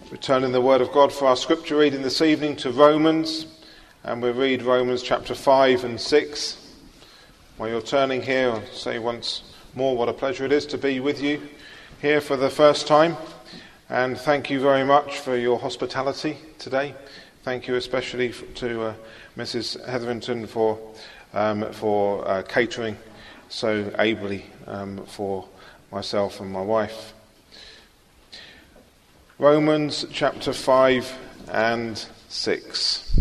Returning the Word of God for our scripture reading this evening to Romans, and we read Romans chapter 5 and 6. While you're turning here, I'll say once more what a pleasure it is to be with you here for the first time, and thank you very much for your hospitality today. Thank you especially to Mrs. Hetherington for catering so ably for myself and my wife. Romans chapter 5 and 6.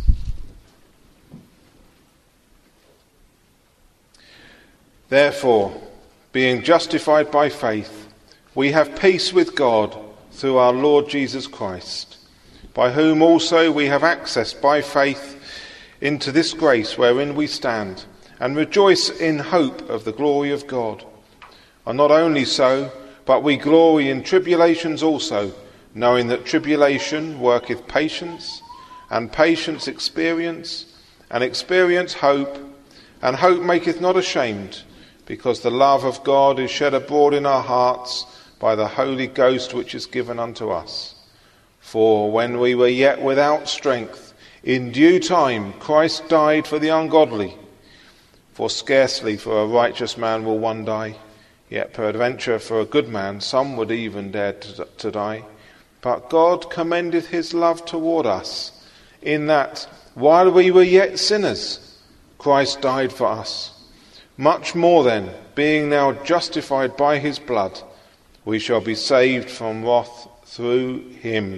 Therefore, being justified by faith, we have peace with God through our Lord Jesus Christ, by whom also we have access by faith into this grace wherein we stand, and rejoice in hope of the glory of God. And not only so, but we glory in tribulations also, knowing that tribulation worketh patience, and patience experience, and experience hope, and hope maketh not ashamed, because the love of God is shed abroad in our hearts by the Holy Ghost which is given unto us. For when we were yet without strength, in due time Christ died for the ungodly. For scarcely for a righteous man will one die, yet peradventure for a good man some would even dare to die. But God commendeth his love toward us, in that, while we were yet sinners, Christ died for us. Much more then, being now justified by his blood, we shall be saved from wrath through him.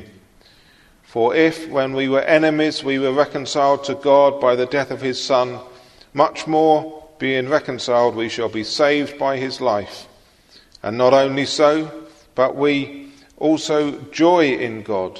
For if, when we were enemies, we were reconciled to God by the death of his Son, much more, being reconciled, we shall be saved by his life. And not only so, but we also joy in God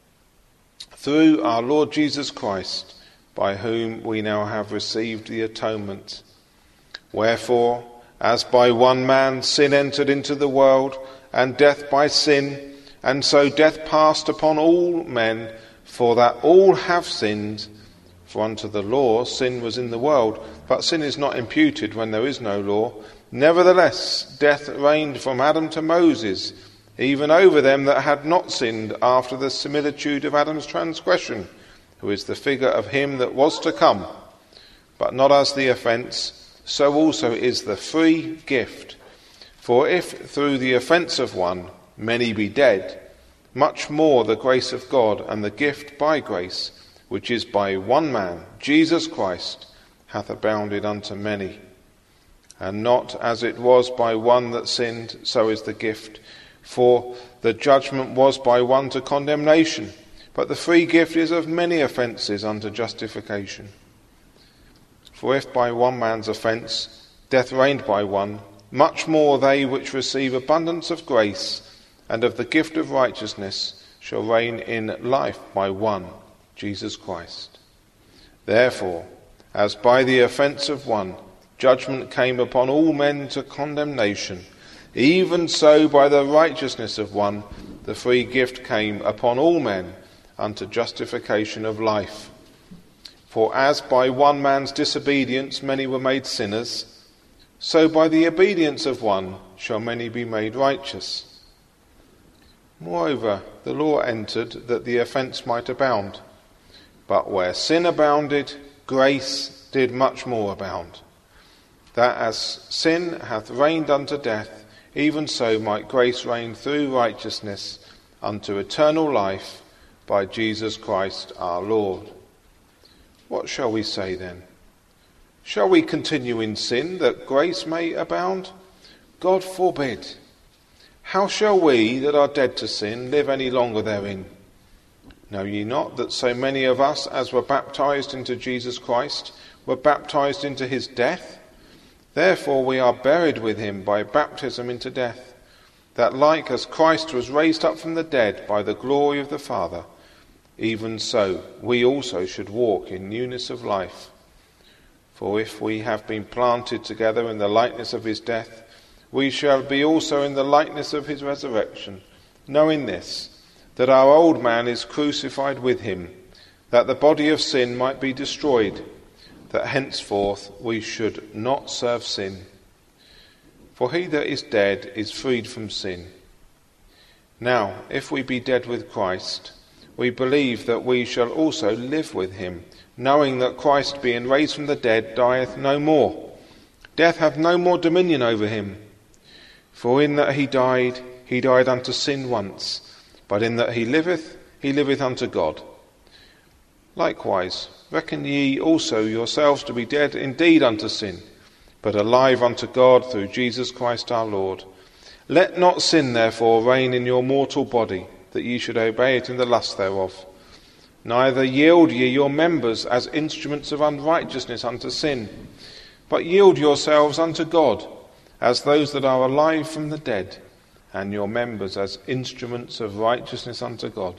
through our Lord Jesus Christ, by whom we now have received the atonement. Wherefore, as by one man sin entered into the world, and death by sin, and so death passed upon all men, for that all have sinned. For unto the law sin was in the world, but sin is not imputed when there is no law. Nevertheless, death reigned from Adam to Moses, even over them that had not sinned, after the similitude of Adam's transgression, who is the figure of him that was to come. But not as the offence, so also is the free gift. For if through the offence of one many be dead, much more the grace of God and the gift by grace, which is by one man, Jesus Christ, hath abounded unto many. And not as it was by one that sinned, so is the gift. For the judgment was by one to condemnation, but the free gift is of many offences unto justification. For if by one man's offence death reigned by one, much more they which receive abundance of grace and of the gift of righteousness shall reign in life by one, Jesus Christ. Therefore, as by the offence of one judgment came upon all men to condemnation, even so by the righteousness of one the free gift came upon all men unto justification of life. For as by one man's disobedience many were made sinners, so by the obedience of one shall many be made righteous. Moreover, the law entered that the offence might abound. But where sin abounded, grace did much more abound, that as sin hath reigned unto death, even so might grace reign through righteousness unto eternal life by Jesus Christ our Lord. What shall we say then? Shall we continue in sin that grace may abound? God forbid. How shall we that are dead to sin live any longer therein? Know ye not that so many of us as were baptized into Jesus Christ were baptized into his death? Therefore we are buried with him by baptism into death, that like as Christ was raised up from the dead by the glory of the Father, even so we also should walk in newness of life. For if we have been planted together in the likeness of his death, we shall be also in the likeness of his resurrection, knowing this, that our old man is crucified with him, that the body of sin might be destroyed, that henceforth we should not serve sin. For he that is dead is freed from sin. Now, if we be dead with Christ, we believe that we shall also live with him, knowing that Christ, being raised from the dead, dieth no more. Death hath no more dominion over him. For in that he died unto sin once, but in that he liveth unto God. Likewise, reckon ye also yourselves to be dead indeed unto sin, but alive unto God through Jesus Christ our Lord. Let not sin therefore reign in your mortal body, that ye should obey it in the lust thereof. Neither yield ye your members as instruments of unrighteousness unto sin, but yield yourselves unto God, as those that are alive from the dead, and your members as instruments of righteousness unto God.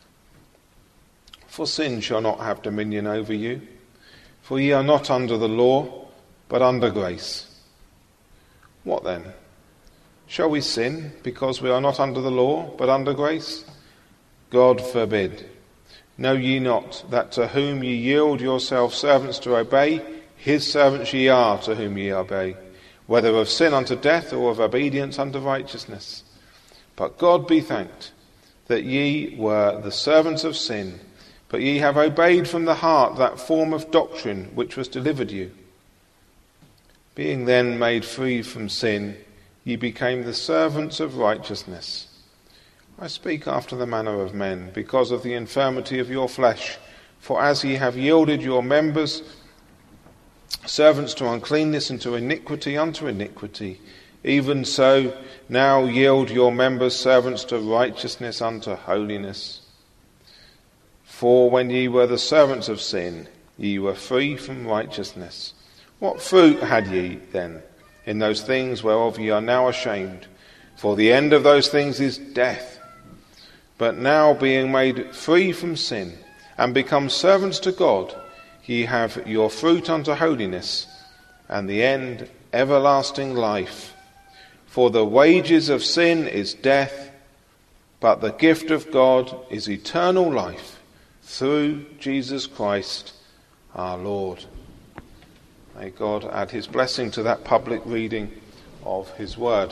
For sin shall not have dominion over you, for ye are not under the law, but under grace. What then? Shall we sin because we are not under the law, but under grace? God forbid. Know ye not that to whom ye yield yourselves servants to obey, his servants ye are to whom ye obey, whether of sin unto death or of obedience unto righteousness? But God be thanked, that ye were the servants of sin, but ye have obeyed from the heart that form of doctrine which was delivered you. Being then made free from sin, ye became the servants of righteousness. I speak after the manner of men, because of the infirmity of your flesh. For as ye have yielded your members servants to uncleanness and to iniquity unto iniquity, even so now yield your members servants to righteousness unto holiness. For when ye were the servants of sin, ye were free from righteousness. What fruit had ye then in those things whereof ye are now ashamed? For the end of those things is death. But now, being made free from sin and become servants to God, ye have your fruit unto holiness, and the end everlasting life. For the wages of sin is death, but the gift of God is eternal life through Jesus Christ our Lord. May God add his blessing to that public reading of his word.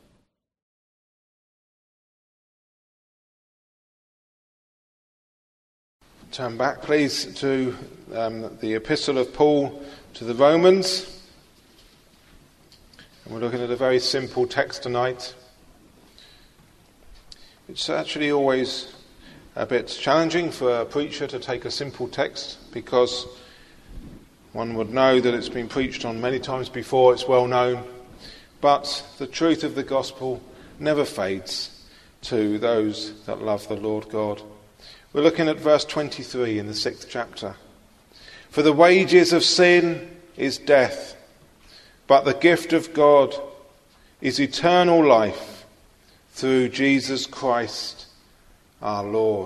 Turn back, please, to the epistle of Paul to the Romans. And we're looking at a very simple text tonight. It's actually always a bit challenging for a preacher to take a simple text, because one would know that it's been preached on many times before, it's well known. But the truth of the gospel never fades to those that love the Lord God. We're looking at verse 23 in the 6th chapter. For the wages of sin is death, but the gift of God is eternal life through Jesus Christ our Lord.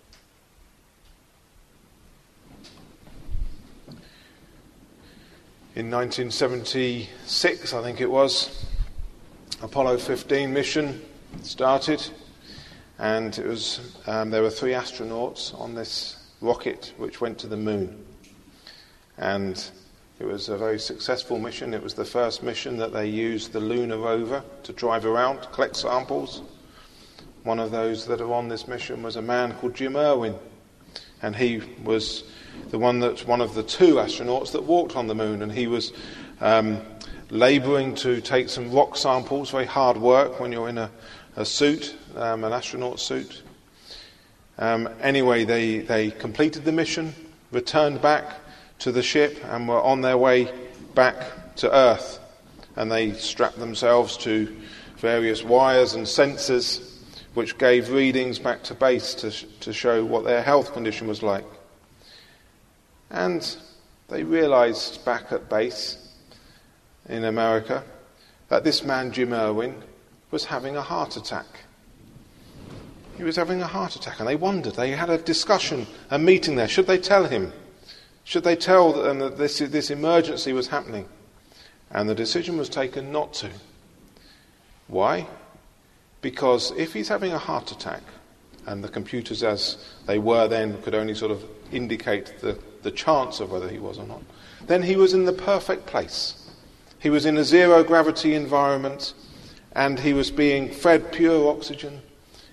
In 1976, I think it was, Apollo 15 mission started. And it was there were 3 astronauts on this rocket which went to the moon. And it was a very successful mission. It was the first mission that they used the lunar rover to drive around, to collect samples. One of those that are on this mission was a man called Jim Irwin. And he was one of the 2 astronauts that walked on the moon. And he was labouring to take some rock samples, very hard work when you're in a suit, an astronaut suit. Anyway, they completed the mission, returned back to the ship, and were on their way back to Earth. And they strapped themselves to various wires and sensors which gave readings back to base to show what their health condition was like. And they realised back at base in America that this man, Jim Irwin, was having a heart attack. He was having a heart attack, and they wondered. They had a discussion, a meeting there. Should they tell him? Should they tell them that this emergency was happening? And the decision was taken not to. Why? Because if he's having a heart attack, and the computers as they were then could only sort of indicate the chance of whether he was or not, then he was in the perfect place. He was in a zero-gravity environment, and he was being fed pure oxygen.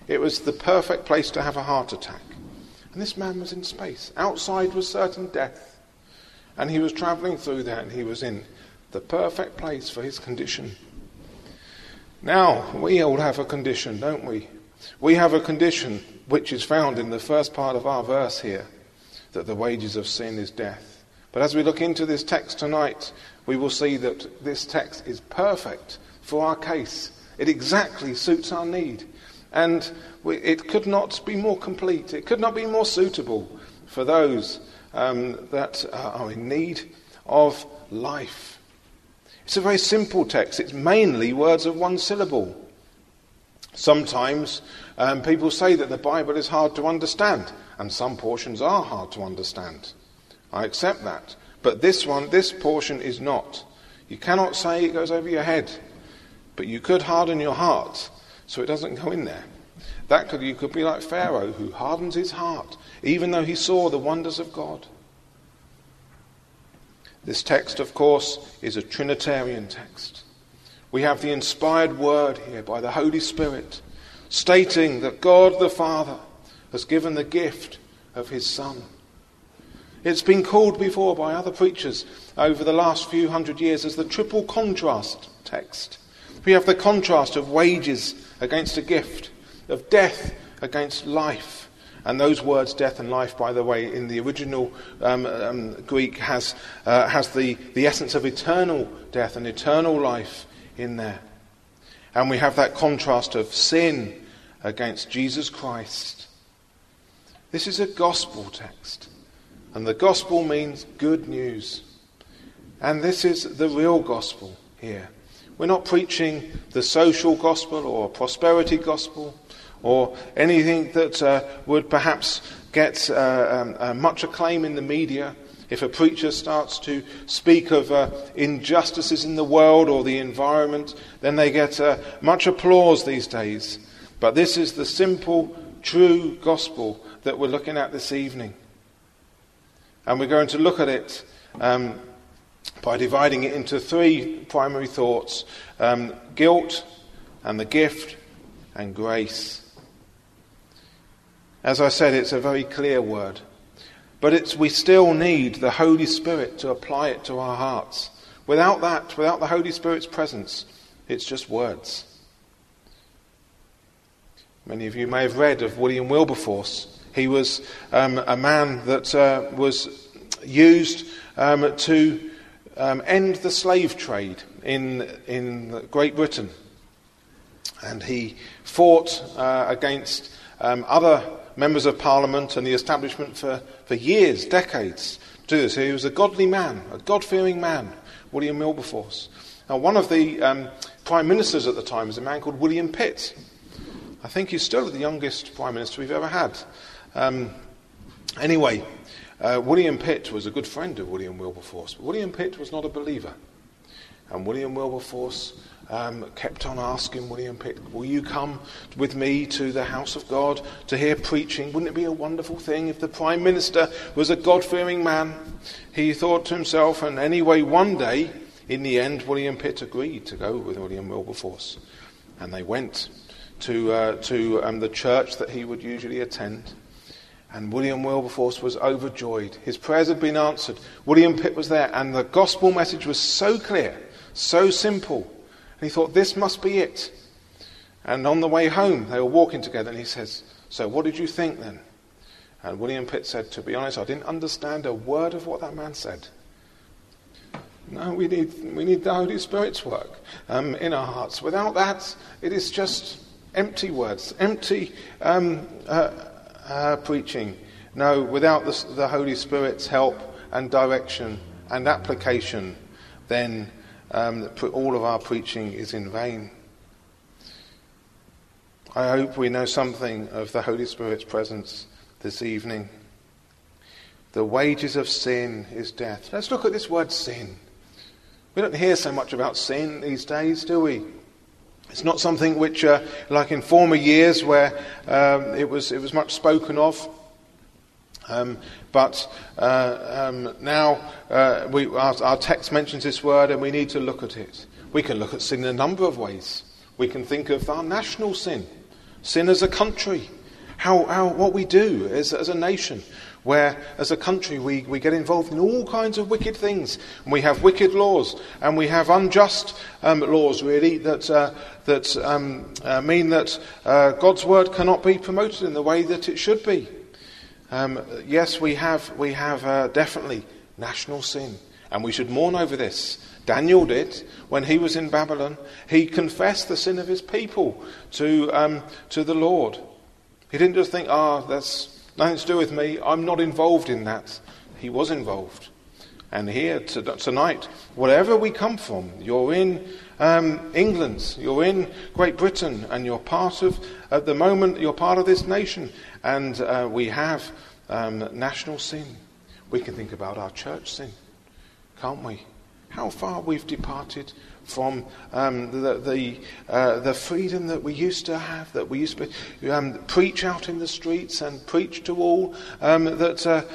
It was the perfect place to have a heart attack. And this man was in space. Outside was certain death. And he was travelling through there, and he was in the perfect place for his condition. Now, we all have a condition, don't we? We have a condition which is found in the first part of our verse here, that the wages of sin is death. But as we look into this text tonight, we will see that this text is perfect for our case. It exactly suits our need. And it could not be more complete. It could not be more suitable for those that are in need of life. It's a very simple text. It's mainly words of one syllable. Sometimes people say that the Bible is hard to understand, and some portions are hard to understand. I accept that. But this portion is not. You cannot say it goes over your head, but you could harden your heart so it doesn't go in there. You could be like Pharaoh, who hardens his heart, even though he saw the wonders of God. This text, of course, is a Trinitarian text. We have the inspired word here by the Holy Spirit, stating that God the Father has given the gift of his Son. It's been called before by other preachers over the last few hundred years as the triple contrast text. We have the contrast of wages against a gift, of death against life. And those words, death and life, by the way, in the original Greek has the essence of eternal death and eternal life in there. And we have that contrast of sin against Jesus Christ. This is a gospel text. And the gospel means good news. And this is the real gospel here. We're not preaching the social gospel or prosperity gospel or anything that would perhaps get much acclaim in the media. If a preacher starts to speak of injustices in the world or the environment, then they get much applause these days. But this is the simple, true gospel that we're looking at this evening. And we're going to look at it by dividing it into three primary thoughts. Guilt and the gift and grace. As I said, it's a very clear word. But we still need the Holy Spirit to apply it to our hearts. Without that, without the Holy Spirit's presence, it's just words. Many of you may have read of William Wilberforce. He was a man that was used to end the slave trade in Great Britain. And he fought against other members of Parliament and the establishment for years, decades, to do this. He was a godly man, a God-fearing man, William Wilberforce. Now, one of the prime ministers at the time was a man called William Pitt. I think he's still the youngest prime minister we've ever had. Anyway, William Pitt was a good friend of William Wilberforce, but William Pitt was not a believer. And William Wilberforce kept on asking William Pitt, will you come with me to the house of God to hear preaching? Wouldn't it be a wonderful thing if the Prime Minister was a God-fearing man? He thought to himself, and anyway, one day, in the end, William Pitt agreed to go with William Wilberforce. And they went to the church that he would usually attend. And William Wilberforce was overjoyed. His prayers had been answered. William Pitt was there, and the gospel message was so clear, so simple. And he thought, this must be it. And on the way home, they were walking together, and he says, so what did you think then? And William Pitt said, to be honest, I didn't understand a word of what that man said. No, we need the Holy Spirit's work in our hearts. Without that, it is just empty words, empty preaching. No, without the Holy Spirit's help and direction and application, then all of our preaching is in vain. I hope we know something of the Holy Spirit's presence this evening. The wages of sin is death. Let's look at this word sin. We don't hear so much about sin these days, do we? It's not something which, like in former years where it was much spoken of. But now our text mentions this word, and we need to look at it. We can look at sin in a number of ways. We can think of our national sin, Sin as a country. What we do as a nation, where as a country we get involved in all kinds of wicked things. And we have wicked laws, and we have unjust laws, really, that mean that God's word cannot be promoted in the way that it should be. Yes, we have definitely national sin, and we should mourn over this. Daniel did when he was in Babylon. He confessed the sin of his people to the Lord. He didn't just think, that's nothing to do with me, I'm not involved in that. He was involved. And here tonight, wherever we come from, you're in England, you're in Great Britain, and you're part of, at the moment, you're part of this nation. And we have national sin. We can think about our church sin, can't we? How far we've departed from the freedom that we used to have, that we used to preach out in the streets and preach to all that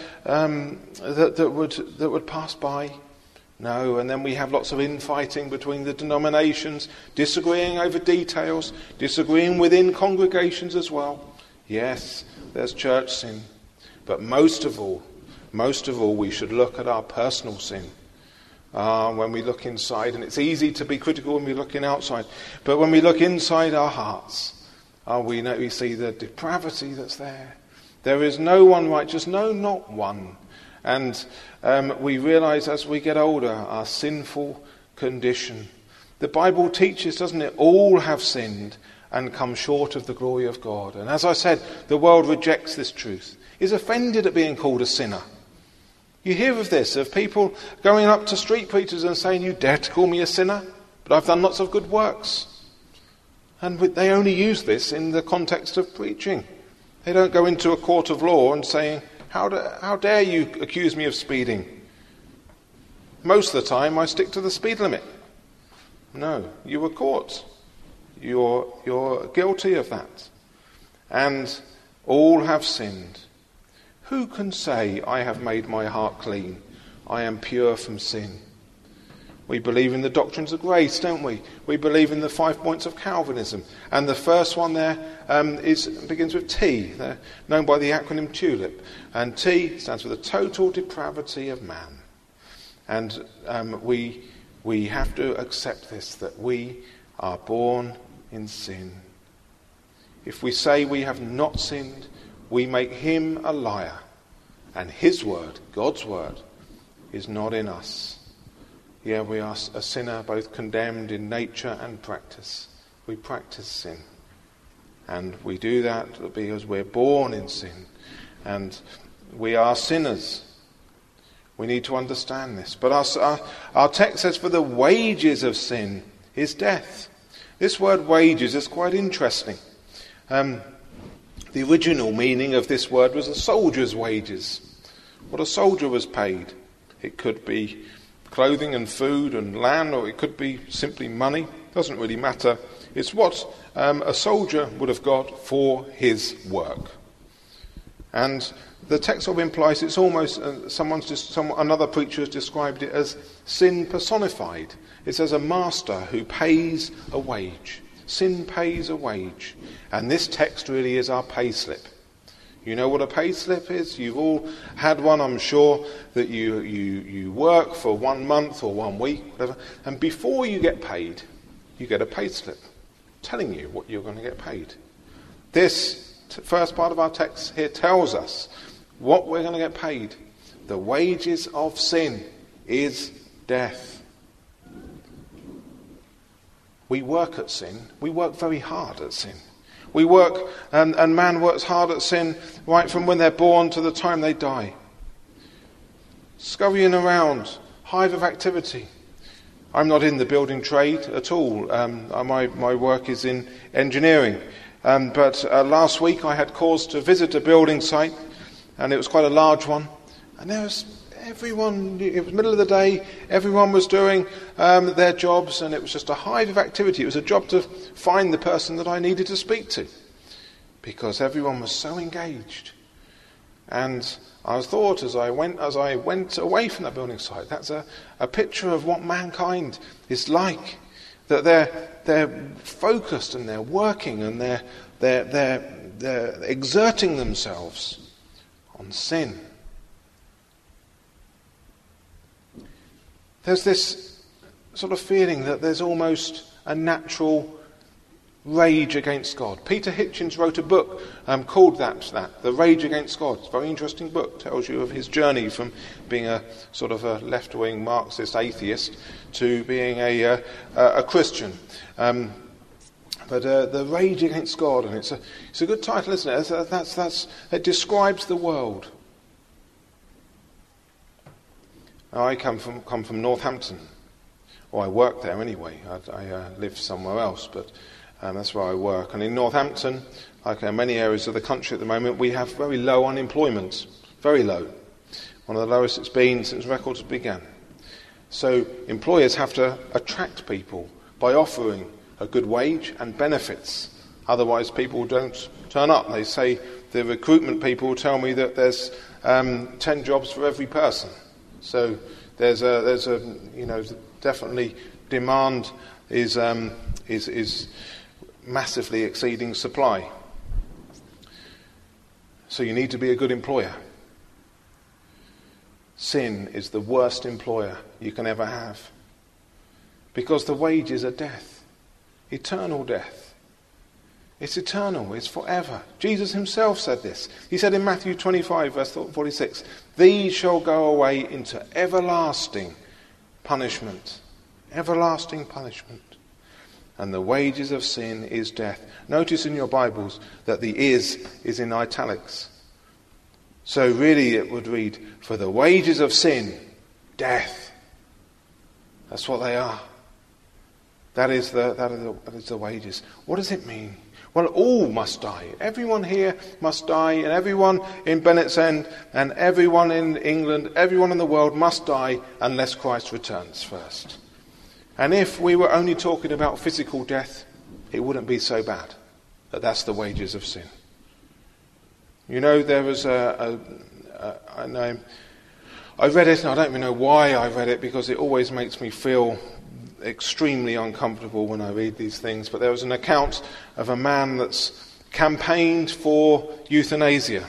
would pass by. No, and then we have lots of infighting between the denominations, disagreeing over details, disagreeing within congregations as well. Yes, there's church sin, but most of all, we should look at our personal sin. When we look inside, and it's easy to be critical when we're looking outside, but when we look inside our hearts, we see the depravity that's there. There is no one righteous, no, not one. And we realize as we get older our sinful condition. The Bible teaches, doesn't it, all have sinned and come short of the glory of God. And as I said, the world rejects this truth, is offended at being called a sinner. You hear of this, of people going up to street preachers and saying, you dare to call me a sinner? But I've done lots of good works. And they only use this in the context of preaching. They don't go into a court of law and saying, how dare you accuse me of speeding? Most of the time I stick to the speed limit. No, you were caught. You're guilty of that. And all have sinned. Who can say, I have made my heart clean, I am pure from sin? We believe in the doctrines of grace, don't we? We believe in the 5 points of Calvinism. And the first one there begins with T, known by the acronym TULIP. And T stands for the total depravity of man. And we have to accept this, that we are born in sin. If we say we have not sinned, we make him a liar, and his word, God's word, is not in us. Yeah, we are a sinner, both condemned in nature and practice. We practice sin, and we do that because we're born in sin, and we are sinners. We need to understand this. But our text says, for the wages of sin is death. This word wages is quite interesting. The original meaning of this word was a soldier's wages. What a soldier was paid. It could be clothing and food and land, or it could be simply money. Doesn't really matter. It's what a soldier would have got for his work. And the text sort of implies it's almost, another preacher has described it as sin personified. It says a master who pays a wage. Sin pays a wage. And this text really is our pay slip. You know what a pay slip is? You've all had one, I'm sure, that you work for 1 month or 1 week, whatever, and before you get paid, you get a pay slip telling you what you're going to get paid. This first part of our text here tells us what we're going to get paid. The wages of sin is death. We work at sin. We work very hard at sin. We work, and man works hard at sin right from when they're born to the time they die. Scurrying around, hive of activity. I'm not in the building trade at all. My work is in engineering. But last week I had cause to visit a building site, and it was quite a large one. And there was everyone, it was middle of the day, everyone was doing their jobs, and it was just a hive of activity. It was a job to find the person that I needed to speak to, because everyone was so engaged. And I thought as I went away from that building site, that's a picture of what mankind is like. That they're focused and they're working and they're They're exerting themselves on sin. There's this sort of feeling that there's almost a natural rage against God. Peter Hitchens wrote a book called that, The Rage Against God. It's a very interesting book. Tells you of his journey from being a sort of a left-wing Marxist atheist to being a Christian. But The Rage Against God, and it's a good title, isn't it? It describes the world. Now, I come from Northampton. Or I work there anyway. I live somewhere else, but that's where I work. And in Northampton, like in many areas of the country at the moment, we have very low unemployment. Very low. One of the lowest it's been since records began. So employers have to attract people by offering a good wage and benefits. Otherwise people don't turn up. They say, the recruitment people tell me that there's 10 jobs for every person. So there's definitely demand is massively exceeding supply. So you need to be a good employer. Sin is the worst employer you can ever have, because the wages are death, eternal death. It's eternal, it's forever. Jesus himself said this. He said in Matthew 25 verse 46, "These shall go away into everlasting punishment." Everlasting punishment. And the wages of sin is death. Notice in your Bibles that the is in italics. So really it would read, for the wages of sin, death. That's what they are. That is the wages. What does it mean? Well, all must die. Everyone here must die, and everyone in Bennett's End, and everyone in England, everyone in the world must die unless Christ returns first. And if we were only talking about physical death, it wouldn't be so bad. But that's the wages of sin. You know, there was I read it, and I don't even know why I read it, because it always makes me feel extremely uncomfortable when I read these things. But there was an account of a man that's campaigned for euthanasia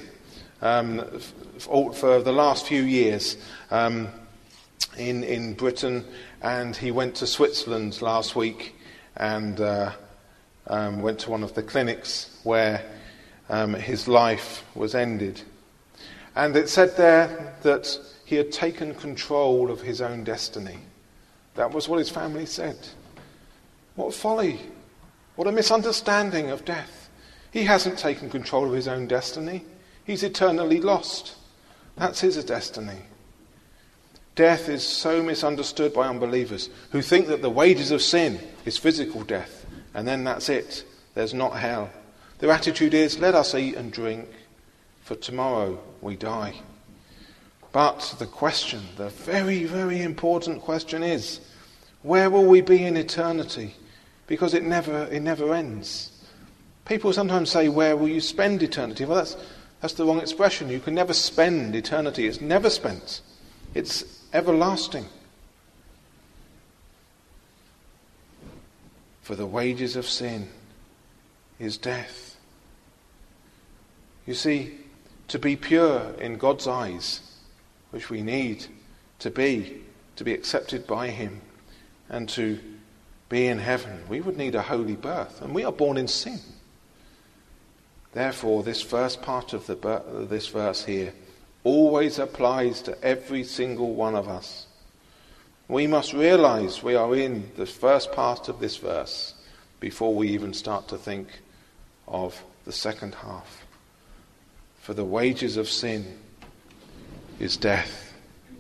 for the last few years in Britain. And he went to Switzerland last week and went to one of the clinics where his life was ended. And it said there that he had taken control of his own destiny. That was what his family said. What folly. What a misunderstanding of death. He hasn't taken control of his own destiny. He's eternally lost. That's his destiny. Death is so misunderstood by unbelievers who think that the wages of sin is physical death, and then that's it. There's not hell. Their attitude is, let us eat and drink, for tomorrow we die. But the question, the very, very important question is, where will we be in eternity? Because it never ends. People sometimes say, where will you spend eternity? Well, that's the wrong expression. You can never spend eternity. It's never spent. It's everlasting. For the wages of sin is death. You see, to be pure in God's eyes, which we need to be accepted by him and to be in heaven, we would need a holy birth, and we are born in sin. Therefore, this first part of this verse here always applies to every single one of us. We must realize we are in the first part of this verse before we even start to think of the second half. For the wages of sin is death.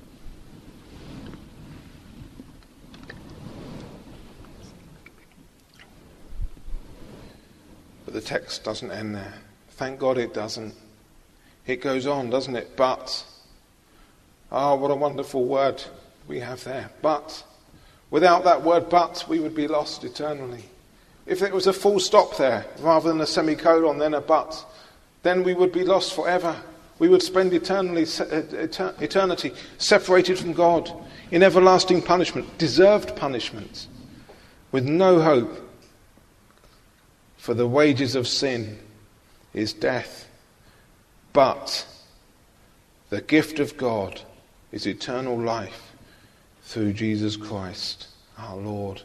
But the text doesn't end there. Thank God it doesn't. It goes on, doesn't it? But. What a wonderful word we have there. But. Without that word but, we would be lost eternally. If it was a full stop there, rather than a semicolon, then a but, then we would be lost forever. We would spend eternity separated from God, in everlasting punishment, deserved punishment, with no hope For the wages of sin is death, but the gift of God is eternal life through Jesus Christ our Lord.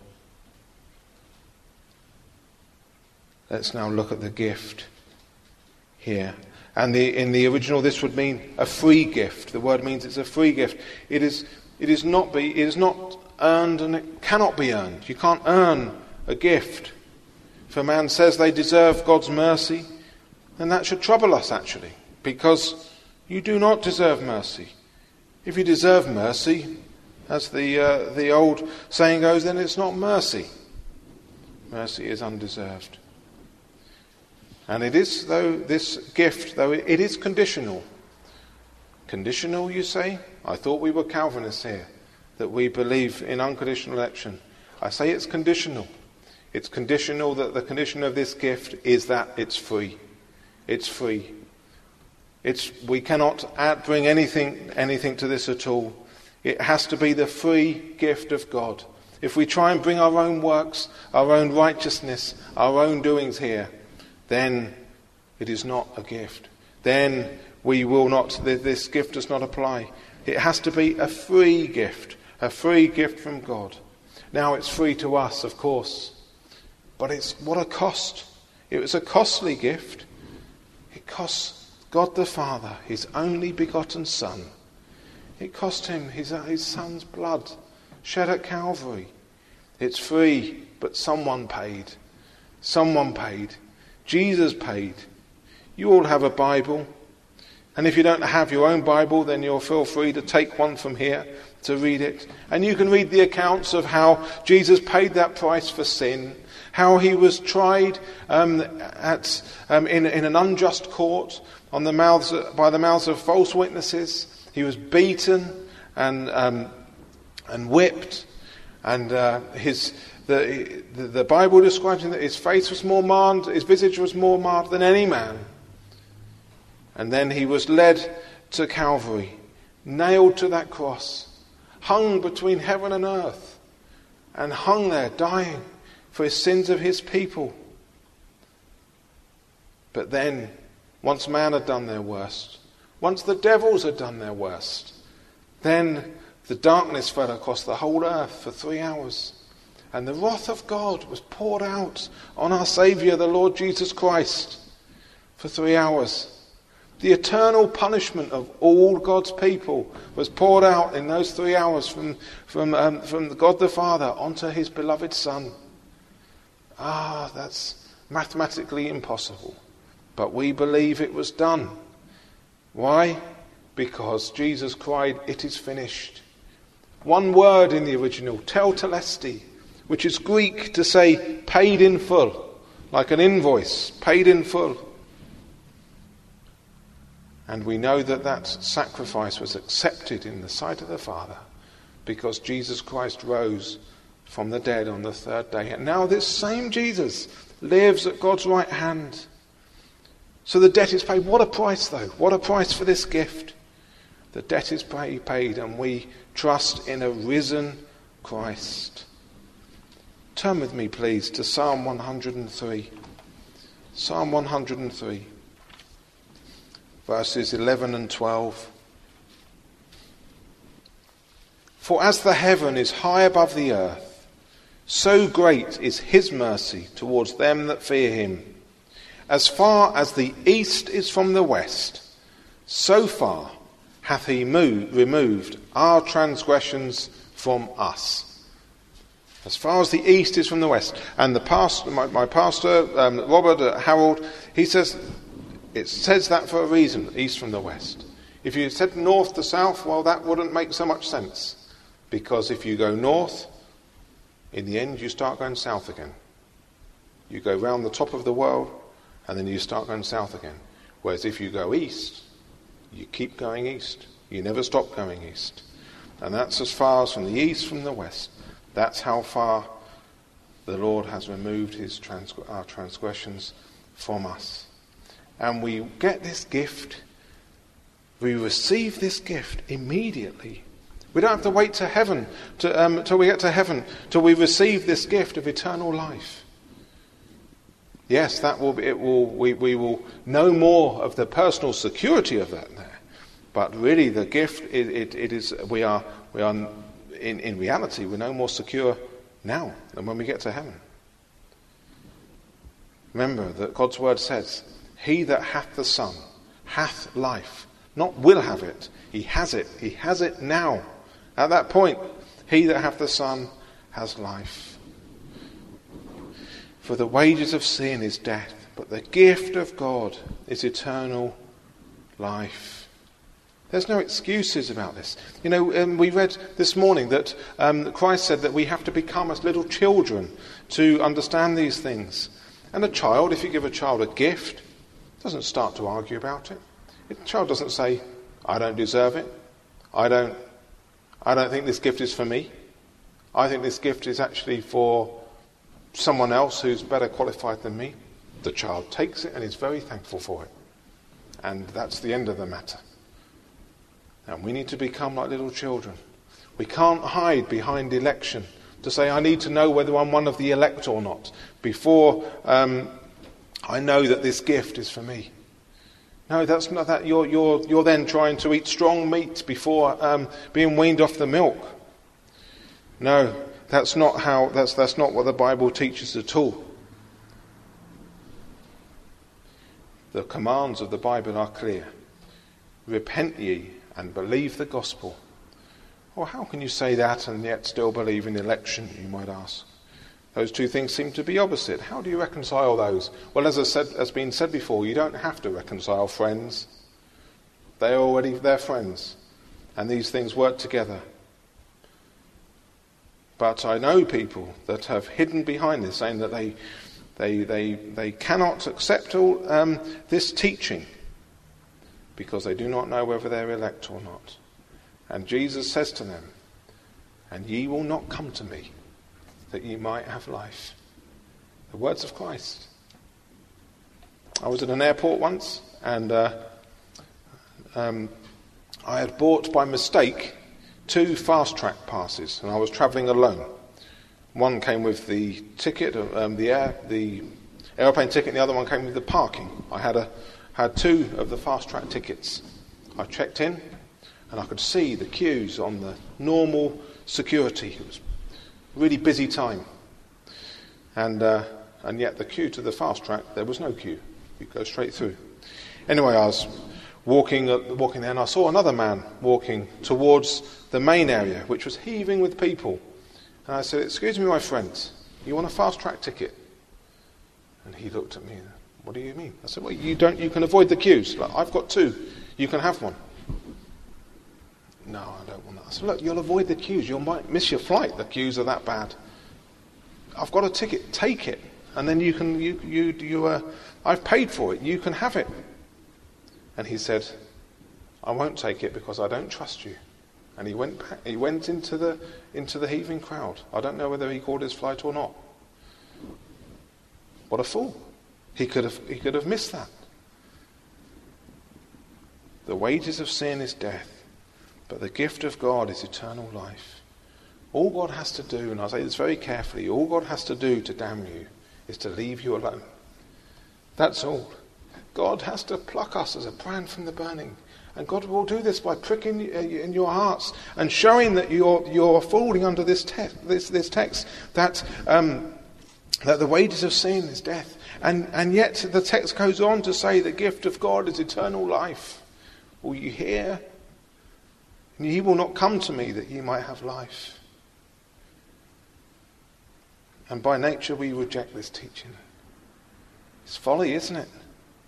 Let's now look at the gift here. And in the original this would mean a free gift. The word means it's a free gift. It is not earned, and it cannot be earned. You can't earn a gift. If a man says they deserve God's mercy, then that should trouble us actually, because you do not deserve mercy. If you deserve mercy, as the old saying goes, then it's not mercy. Mercy is undeserved. And it is, though, this gift, though it is conditional. Conditional, you say? I thought we were Calvinists here, that we believe in unconditional election. I say it's conditional. It's conditional that the condition of this gift is that it's free. It's free. We cannot bring anything to this at all. It has to be the free gift of God. If we try and bring our own works, our own righteousness, our own doings here, then it is not a gift. Then this gift does not apply. It has to be a free gift from God. Now it's free to us, of course, but what a cost. It was a costly gift. It cost God the Father, his only begotten Son. It cost him his Son's blood shed at Calvary. It's free, but someone paid. Someone paid. Jesus paid. You all have a Bible. And if you don't have your own Bible, then you'll feel free to take one from here to read it. And you can read the accounts of how Jesus paid that price for sin, how he was tried in an unjust court by the mouths of false witnesses. He was beaten and whipped, and the Bible describes him that his face was more marred, his visage was more marred than any man. And then he was led to Calvary, nailed to that cross, hung between heaven and earth, and hung there dying for his sins of his people. But then, once man had done their worst, once the devils had done their worst, then the darkness fell across the whole earth for 3 hours. And the wrath of God was poured out on our Saviour, the Lord Jesus Christ, for 3 hours. The eternal punishment of all God's people was poured out in those 3 hours from God the Father onto his beloved Son. That's mathematically impossible. But we believe it was done. Why? Because Jesus cried, "It is finished." One word in the original, tetelestai, which is Greek to say paid in full, like an invoice, paid in full. And we know that sacrifice was accepted in the sight of the Father because Jesus Christ rose from the dead on the third day. And now this same Jesus lives at God's right hand. So the debt is paid. What a price, though. What a price for this gift. The debt is paid, and we trust in a risen Christ. Turn with me, please, to Psalm 103. Psalm 103. Verses 11 and 12. For as the heaven is high above the earth, so great is his mercy towards them that fear him. As far as the east is from the west, so far hath he removed our transgressions from us. As far as the east is from the west. And my pastor, Robert at Harold, he says, it says that for a reason, east from the west. If you said north to south, well, that wouldn't make so much sense. Because if you go north, in the end you start going south again. You go round the top of the world, and then you start going south again. Whereas if you go east, you keep going east. You never stop going east. And that's as far as from the east from the west. That's how far the Lord has removed our transgressions from us. And we get this gift. We receive this gift immediately. We don't have to wait to heaven, till we get to heaven, till we receive this gift of eternal life. Yes, we will know more of the personal security of that there. But really the gift, we are in reality, we're no more secure now than when we get to heaven. Remember that God's word says, he that hath the Son hath life. Not will have it. He has it. He has it now. At that point, he that hath the Son has life. For the wages of sin is death, but the gift of God is eternal life. There's no excuses about this. We read this morning that Christ said that we have to become as little children to understand these things. And a child, if you give a child a gift, doesn't start to argue about it. The child doesn't say, I don't deserve it. I don't think this gift is for me. I think this gift is actually for someone else who's better qualified than me. The child takes it and is very thankful for it. And that's the end of the matter. And we need to become like little children. We can't hide behind election to say, I need to know whether I'm one of the elect or not before I know that this gift is for me. No, that's not that. You're then trying to eat strong meat before being weaned off the milk. No, that's not what the Bible teaches at all. The commands of the Bible are clear. Repent ye and believe the gospel. Well, how can you say that and yet still believe in election, you might ask? Those two things seem to be opposite. How do you reconcile those? Well, as been said before, you don't have to reconcile friends. They're friends. And these things work together. But I know people that have hidden behind this, saying that they cannot accept all this teaching because they do not know whether they're elect or not. And Jesus says to them, and ye will not come to me, that ye might have life. The words of Christ. I was at an airport once, and I had bought by mistake 2 fast track passes, and I was travelling alone. One came with the ticket, the aeroplane ticket, and the other one came with the parking. I had 2 of the fast track tickets. I checked in, and I could see the queues on the normal security. It was a really busy time. And yet the queue to the fast track, there was no queue. You go straight through. Anyway, I was walking there, and I saw another man walking towards the main area, which was heaving with people. And I said, excuse me, my friend, you want a fast track ticket? And he looked at me, what do you mean? I said, well, you can avoid the queues. Like, I've got 2, you can have one. No, I don't want that. I said, look, you'll avoid the queues. You might miss your flight. The queues are that bad. I've got a ticket. Take it. And then I've paid for it. You can have it. And he said, I won't take it because I don't trust you. And he went back. He went into the heaving crowd. I don't know whether he caught his flight or not. What a fool. He could have missed that. The wages of sin is death. But the gift of God is eternal life. All God has to do, and I say this very carefully, all God has to do to damn you is to leave you alone. That's all. God has to pluck us as a brand from the burning. And God will do this by pricking in your hearts and showing that you're falling under this text that the wages of sin is death. And yet the text goes on to say the gift of God is eternal life. Will you hear? Ye will not come to me that ye might have life. And by nature we reject this teaching. It's folly, isn't it?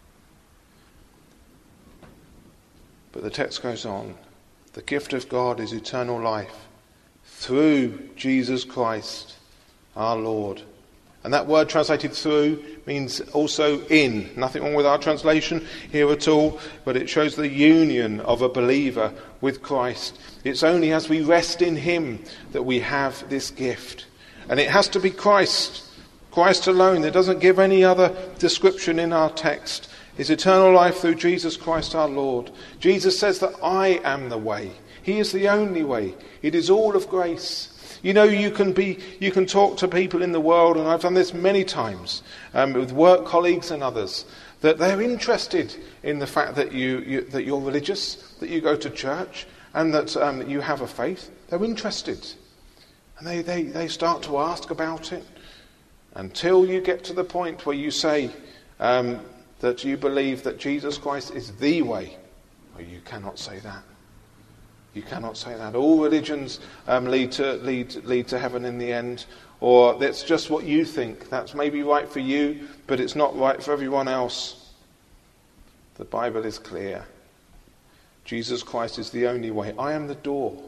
But the text goes on. The gift of God is eternal life through Jesus Christ our Lord. And that word translated through means also in. Nothing wrong with our translation here at all, but it shows the union of a believer with Christ. It's only as we rest in him that we have this gift. And it has to be Christ. Christ alone. It doesn't give any other description in our text. It's eternal life through Jesus Christ our Lord. Jesus says that I am the way. He is the only way. It is all of grace. You know, you can talk to people in the world, and I've done this many times with work colleagues and others, that they're interested in the fact that that you're religious, that you go to church, and that you have a faith. They're interested, and they start to ask about it until you get to the point where you say that you believe that Jesus Christ is the way. Well, you cannot say that. You cannot say that. All religions lead to heaven in the end, or that's just what you think. That's maybe right for you, but it's not right for everyone else. The Bible is clear. Jesus Christ is the only way. I am the door.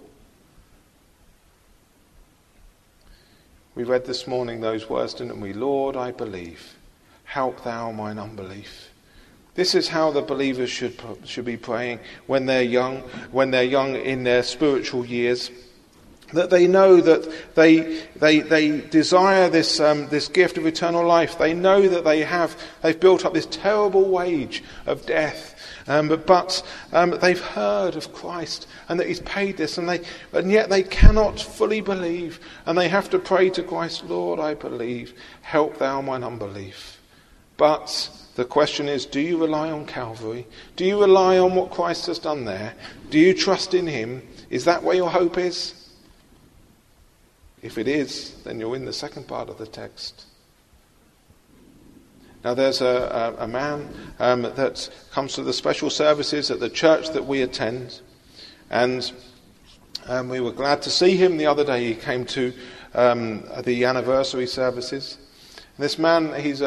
We read this morning those words, didn't we? Lord, I believe. Help thou mine unbelief. This is how the believers should be praying when they're young in their spiritual years. That they know that they desire this gift of eternal life. They know that they've built up this terrible wage of death. But they've heard of Christ and that he's paid this, and yet they cannot fully believe, and they have to pray to Christ, Lord, I believe, help thou mine unbelief. But the question is, do you rely on Calvary? Do you rely on what Christ has done there? Do you trust in him? Is that where your hope is? If it is, then you're in the second part of the text. Now there's a man that comes to the special services at the church that we attend, and we were glad to see him the other day. He came to the anniversary services. And this man, he's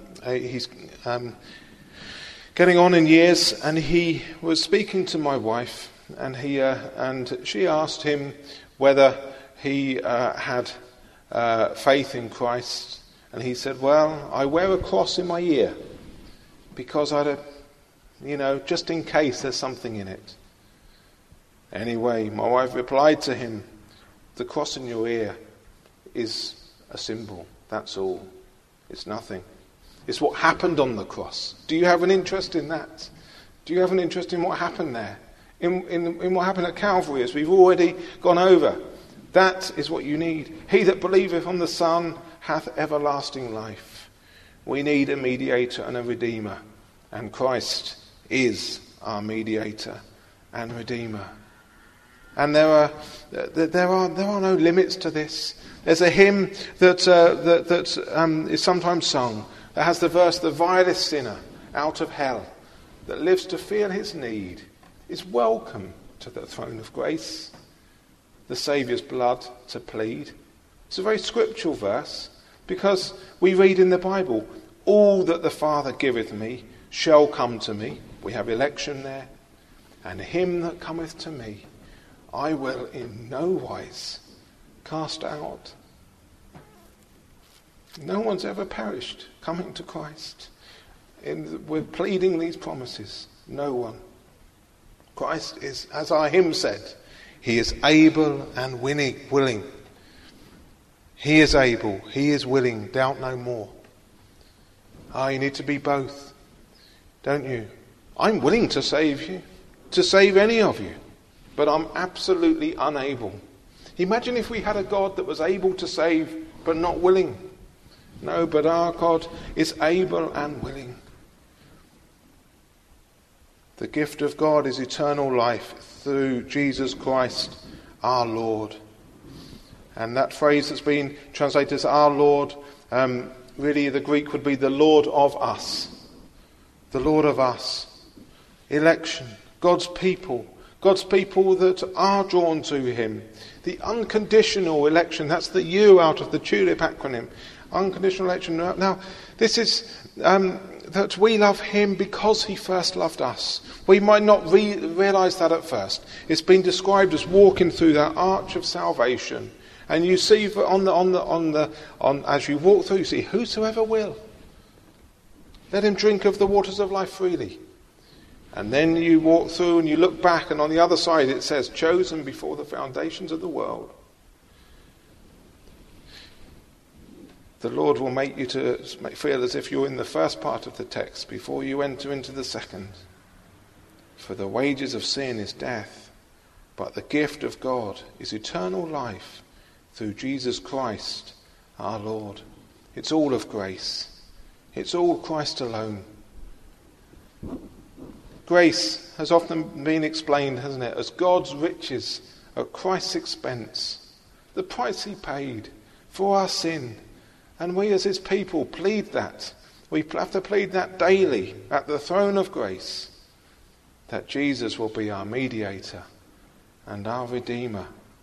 getting on in years, and he was speaking to my wife, and she asked him whether he had faith in Christ. And he said, well, I wear a cross in my ear because just in case there's something in it. Anyway, my wife replied to him, the cross in your ear is a symbol, that's all. It's nothing. It's what happened on the cross. Do you have an interest in that? Do you have an interest in what happened there? In what happened at Calvary, as we've already gone over? That is what you need. He that believeth on the Son hath everlasting life. We need a mediator and a redeemer, and Christ is our mediator and redeemer. And there are no limits to this. There's a hymn that is sometimes sung that has the verse, the vilest sinner out of hell that lives to feel his need is welcome to the throne of grace, the Saviour's blood to plead. It's a very scriptural verse, because we read in the Bible, all that the Father giveth me shall come to me. We have election there. And him that cometh to me, I will in no wise cast out. No one's ever perished coming to Christ. We're pleading these promises. No one. Christ is, as our hymn said, he is able and willing. He is able, he is willing, doubt no more. You need to be both, don't you? I'm willing to save you, to save any of you, but I'm absolutely unable. Imagine if we had a God that was able to save, but not willing. No, but our God is able and willing. The gift of God is eternal life through Jesus Christ, our Lord. And that phrase that's been translated as our Lord, really the Greek would be the Lord of us. The Lord of us. Election. God's people that are drawn to him. The unconditional election, that's the U out of the TULIP acronym. Unconditional election. Now, this is that we love him because he first loved us. We might not realise that at first. It's been described as walking through that arch of salvation. And you see as you walk through, you see, whosoever will, let him drink of the waters of life freely. And then you walk through and you look back, and on the other side it says, chosen before the foundations of the world. The Lord will make you to feel as if you're in the first part of the text before you enter into the second. For the wages of sin is death, but the gift of God is eternal life through Jesus Christ our Lord. It's all of grace. It's all Christ alone. Grace has often been explained, hasn't it, as God's riches at Christ's expense, the price he paid for our sin. And we as his people plead that. We have to plead that daily at the throne of grace, that Jesus will be our mediator and our Redeemer.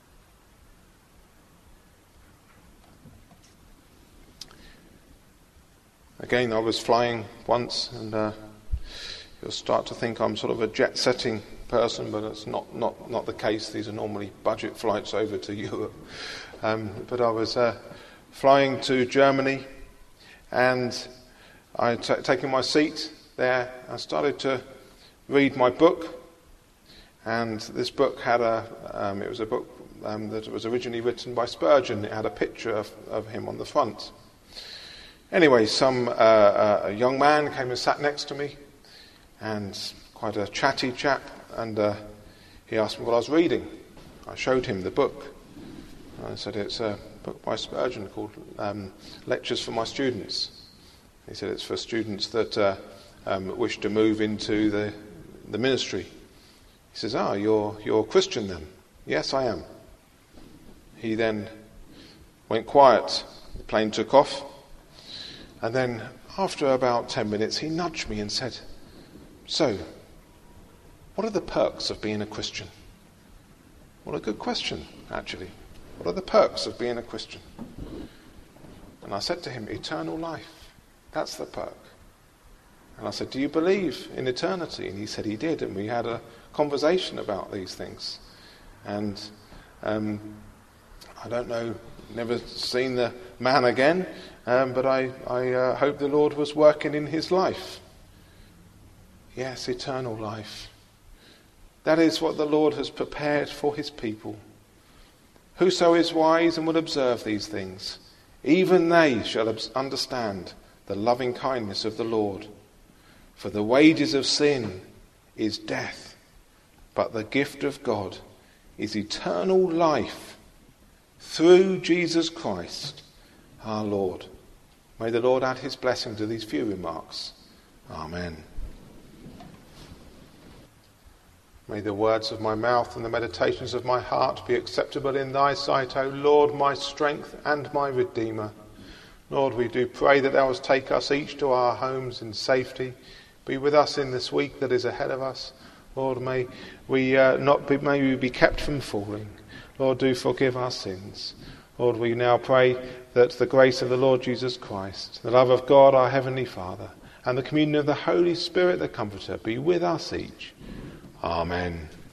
Again, I was flying once, and you'll start to think I'm sort of a jet-setting person, but it's not the case. These are normally budget flights over to Europe. But I was flying to Germany, and I had taken my seat there. I started to read my book, and this book had it was a book that was originally written by Spurgeon. It had a picture of him on the front. Anyway, a young man came and sat next to me, and quite a chatty chap, and he asked me what I was reading. I showed him the book. I said, it's a book by Spurgeon called Lectures for My Students. He said it's for students that wish to move into the ministry. He says, you're a Christian then? Yes, I am. He then went quiet. The plane took off. And then after about 10 minutes, he nudged me and said, so, what are the perks of being a Christian? What a good question, actually. What are the perks of being a Christian? And I said to him, eternal life. That's the perk. And I said, do you believe in eternity? And he said he did, and we had a conversation about these things. And I don't know, never seen the man again, but I hope the Lord was working in his life. Yes, eternal life. That is what the Lord has prepared for his people. Whoso is wise and will observe these things, even they shall understand the loving kindness of the Lord. For the wages of sin is death, but the gift of God is eternal life through Jesus Christ our Lord. May the Lord add his blessing to these few remarks. Amen. May the words of my mouth and the meditations of my heart be acceptable in thy sight, O Lord, my strength and my Redeemer. Lord, we do pray that thou wilt take us each to our homes in safety. Be with us in this week that is ahead of us. Lord, may we be kept from falling. Lord, do forgive our sins. Lord, we now pray that the grace of the Lord Jesus Christ, the love of God our Heavenly Father, and the communion of the Holy Spirit, the Comforter, be with us each. Amen.